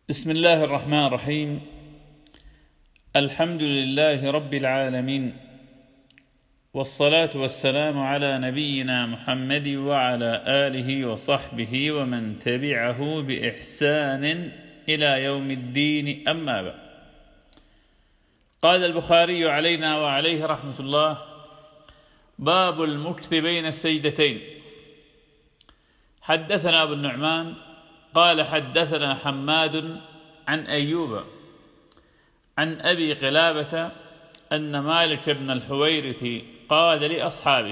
بسم الله الرحمن الرحيم. الحمد لله رب العالمين، والصلاة والسلام على نبينا محمد وعلى آله وصحبه ومن تبعه بإحسان إلى يوم الدين، أما بعد. قال البخاري علينا وعليه رحمة الله: باب المكث بين السجدتين. حدثنا أبو النعمان قال حدثنا حماد عن أيوب عن أبي قلابة أن مالك بن الحويرث قال لأصحابه: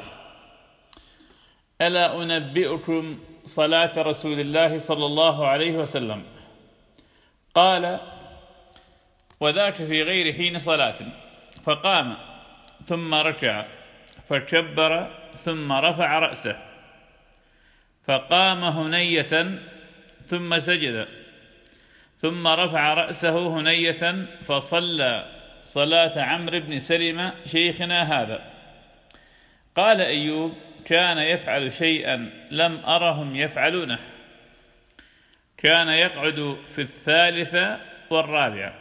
ألا أنبئكم صلاة رسول الله صلى الله عليه وسلم؟ قال: وذاك في غير حين صلاة. فقام ثم ركع فكبر ثم رفع رأسه فقام هنية ثم سجد ثم رفع رأسه هنية فصلى صلاة عمرو بن سلمة شيخنا هذا. قال أيوب: كان يفعل شيئا لم أرهم يفعلونه، كان يقعد في الثالثة والرابعة.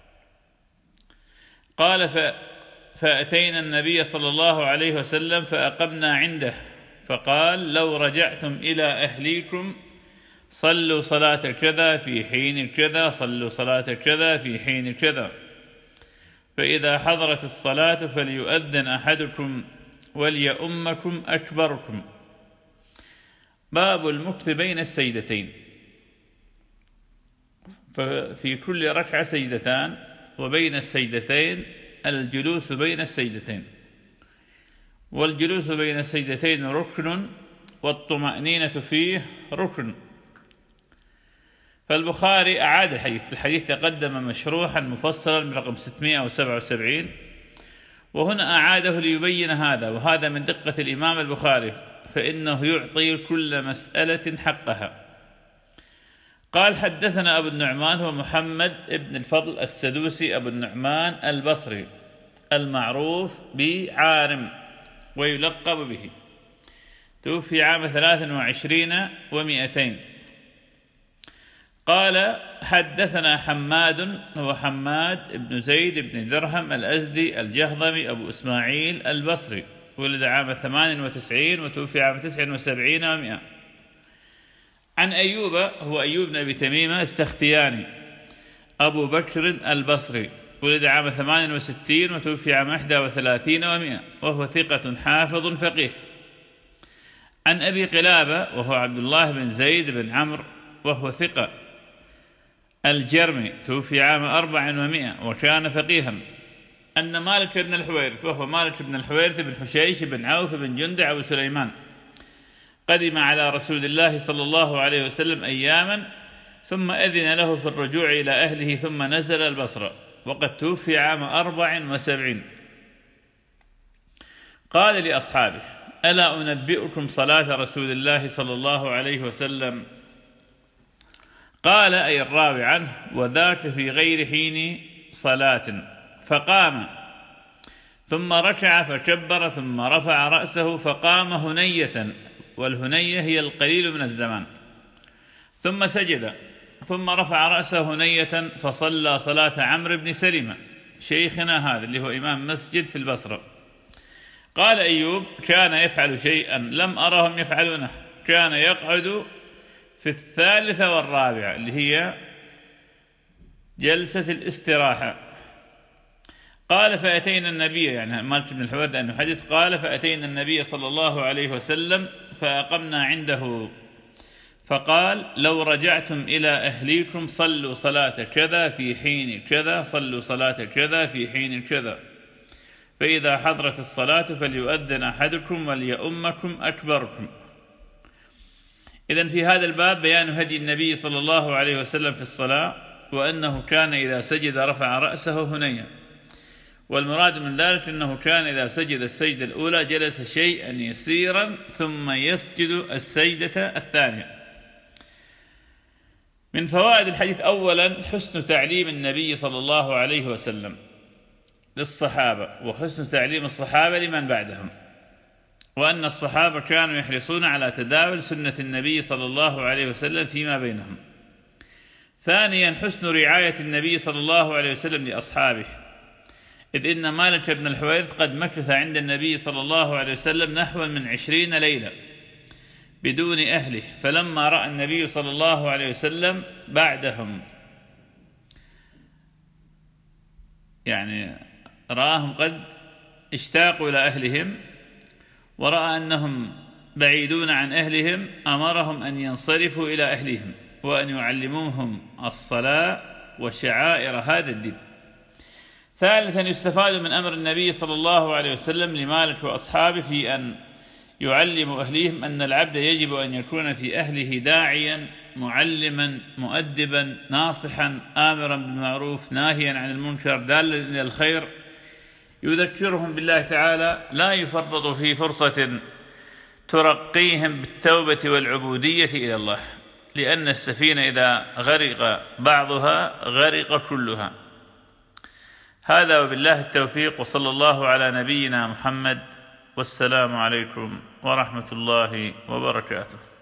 قال: فأتينا النبي صلى الله عليه وسلم فأقمنا عنده، فقال: لو رجعتم إلى أهليكم صلوا صلاة كذا في حين كذا، صلوا صلاة كذا في حين كذا، فإذا حضرت الصلاة فليؤذن أحدكم وليؤمكم أكبركم. باب المكث بين السجدتين. ففي كل ركعة سجدتان، وبين السجدتين الجلوس بين السجدتين، والجلوس بين السجدتين ركن، والطمأنينة فيه ركن. فالبخاري أعاد الحديث تقدم مشروحا مفصلا برقم 677، وهنا أعاده ليبين هذا، وهذا من دقة الإمام البخاري، فإنه يعطي كل مسألة حقها. قال: حدثنا أبو النعمان هو محمد بن الفضل السدوسي أبو النعمان البصري المعروف بعارم ويلقب به، توفي عام 23 و200. قال: حدثنا حماد هو حماد بن زيد بن درهم الأزدي الجهضمي أبو إسماعيل البصري، ولد عام 98 وتوفي عام 79 و100. عن أيوب هو أيوب بن أبي تميمة السختياني أبو بكر البصري، ولد عام 68 وتوفي عام 31 و100، وهو ثقة حافظ فقيه. عن أبي قلابة وهو عبد الله بن زيد بن عمرو وهو ثقة الجرمي، توفي عام 400 وكان فقيها. أن مالك بن الحويرث وهو مالك بن الحويرث بن حشيش بن عوف بن جندع أبو سليمان قدم على رسول الله صلى الله عليه وسلم أياما، ثم أذن له في الرجوع إلى أهله، ثم نزل البصرة، وقد توفي عام 74. قال لأصحابه: ألا أنبئكم صلاة رسول الله صلى الله عليه وسلم؟ قال أي الراوي عنه: وذاك في غير حين صلاة. فقام ثم ركع فكبر ثم رفع رأسه فقام هنية، والهنية هي القليل من الزمان، ثم سجد ثم رفع رأسه هنية فصلى صلاة عمرو بن سلمة شيخنا هذا اللي هو إمام مسجد في البصرة. قال أيوب: كان يفعل شيئا لم أرهم يفعلونه، كان يقعد في الثالثة والرابعة اللي هي جلسة الاستراحة. قال: فأتينا النبي، يعني مالك بن الحويرث أنه حديث، قال: فأتينا النبي صلى الله عليه وسلم فأقمنا عنده، فقال: لو رجعتم إلى أهليكم صلوا صلاة كذا في حين كذا، صلوا صلاة كذا في حين كذا، فإذا حضرت الصلاة فليؤذن أحدكم وليؤمكم أكبركم. إذن في هذا الباب بيان هدي النبي صلى الله عليه وسلم في الصلاة، وأنه كان إذا سجد رفع رأسه هنيا، والمراد من ذلك أنه كان إذا سجد السجدة الأولى جلس شيئا يسيرا ثم يسجد السجدة الثانية. من فوائد الحديث: أولا حسن تعليم النبي صلى الله عليه وسلم للصحابة، وحسن تعليم الصحابة لمن بعدهم، وأن الصحابة كانوا يحرصون على تداول سنة النبي صلى الله عليه وسلم فيما بينهم. ثانيا حسن رعاية النبي صلى الله عليه وسلم لأصحابه، إذ إن مالك بن الحويرث قد مكث عند النبي صلى الله عليه وسلم نحو من 20 ليلة بدون أهله، فلما رأى النبي صلى الله عليه وسلم بعدهم، يعني رآهم قد اشتاقوا إلى أهلهم ورأى أنهم بعيدون عن أهلهم، أمرهم أن ينصرفوا إلى أهلهم وأن يعلموهم الصلاة وشعائر هذا الدين. ثالثا يستفاد من أمر النبي صلى الله عليه وسلم لمالك وأصحابه في أن يعلموا أهليهم أن العبد يجب أن يكون في أهله داعيا معلما مؤدبا ناصحا آمرا بالمعروف ناهيا عن المنكر دالا إلى الخير، يذكرهم بالله تعالى، لا يفرط في فرصة ترقيهم بالتوبة والعبودية إلى الله، لأن السفينة إذا غرق بعضها غرق كلها. هذا وبالله التوفيق، وصلى الله على نبينا محمد، والسلام عليكم ورحمة الله وبركاته.